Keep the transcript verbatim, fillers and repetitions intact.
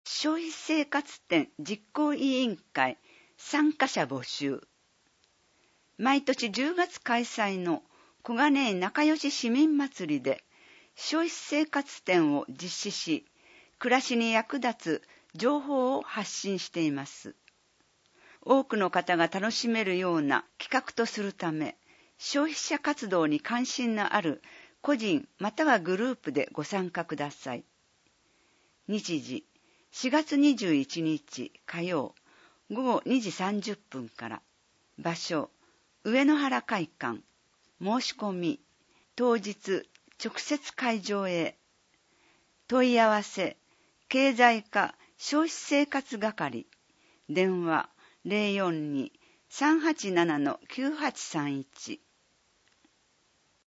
消費生活展実行委員会参加者募集。毎年じゅうがつ開催の小金井仲良し市民祭りで消費生活展を実施し、暮らしに役立つ情報を発信しています。多くの方が楽しめるような企画とするため、消費者活動に関心のある個人またはグループでご参加ください。日時しがつにじゅういちにち火曜ごごにじさんじゅっぷんから。場所上野原会館。申し込み当日直接会場へ。問い合わせ経済課消費生活係。電話 ゼロよんに さんはちなな きゅうはちさんいち